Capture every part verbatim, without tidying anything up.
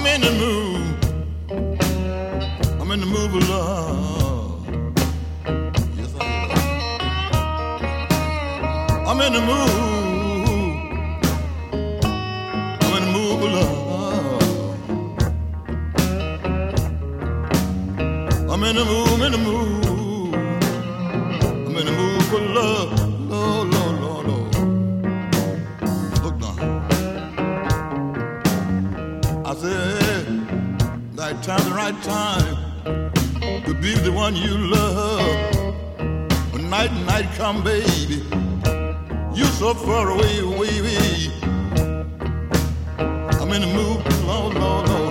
in the mood. I'm in the mood of love. Yes, I am. I'm in the mood. I'm in the mood of love. I'm in the mood, I'm in the mood. I'm in the mood for love. Lord, Lord, Lord, Lord. Look now. I said, right time, the right time to be the one you love. When night and night come, baby, you so far away, away, away. I'm in the mood, Lord, Lord, Lord.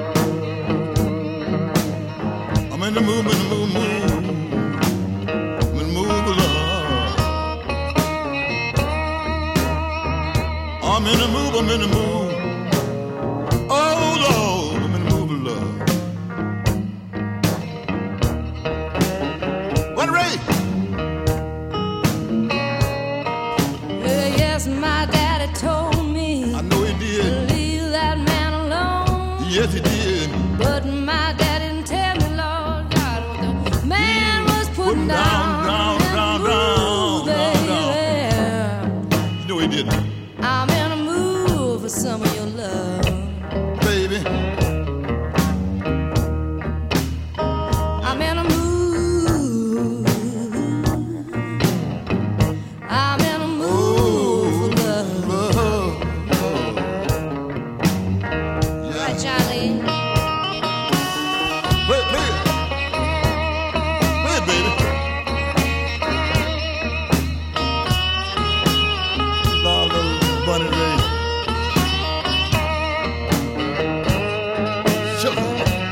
I'm in the mood, in the mood, mood. I'm in the mood of love. I'm in the mood, I'm in the mood. Oh, Lord, I'm in the mood of love. What, Ray? Well, yes, my daddy told me. I know he did. To leave that man alone. Yes, he did. But my dad didn't tell me, Lord God, what the man was putting down, down, down, in the down, mood, down, down, baby. You know he didn't. I'm in a mood for some of your love. Baby, I'm in a mood. I'm in a mood for love. love. Right, Yeah. Charlie? Play, play it. Play it, baby. Lord, little bunny Ray. Sugar.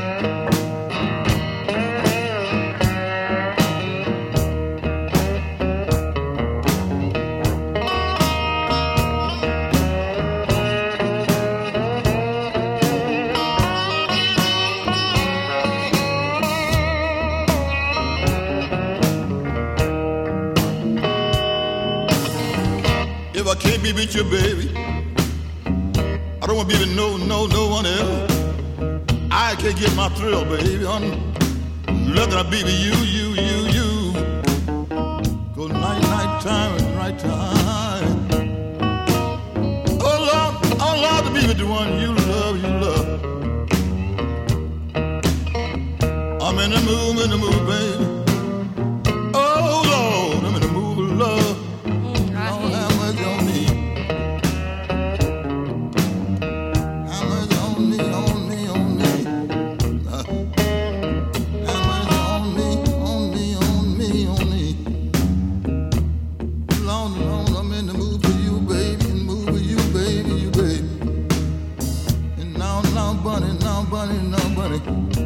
If I can't be with you, baby, I don't want to be with no, no, no one else. I can't get my thrill, baby. I'm looking to be with you, you, you, you. Go night, night time, and right time. Oh Lord, oh Lord, to be with the one you love, you love. I'm in the mood, in the mood, baby. Oh Lord, I'm in the mood of love. Don't have much on me. How much on me, on me, on me? Uh, how much on me, on me, on me, on me? Long, long, I'm in the mood for you, baby, in the mood for you, baby, you, baby. And now, now, bunny, now, bunny, now, bunny.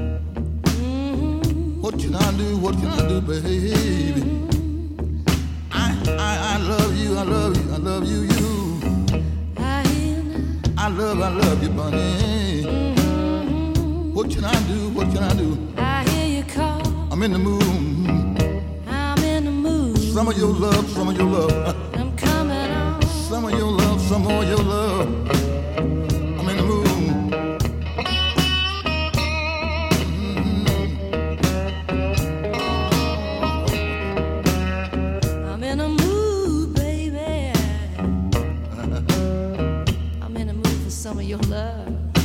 What can I do? What can I do, baby? I, I, I love you, I love you, I love you, you. I hear now. I love, I love you, bunny. What can I do? What can I do? I hear you call. I'm in the mood. I'm in the mood. Some of your love, some of your love. I'm coming on. Some of your love, some more your love. I'm in the mood. I'm in a mood, baby. I'm in a mood for some of your love.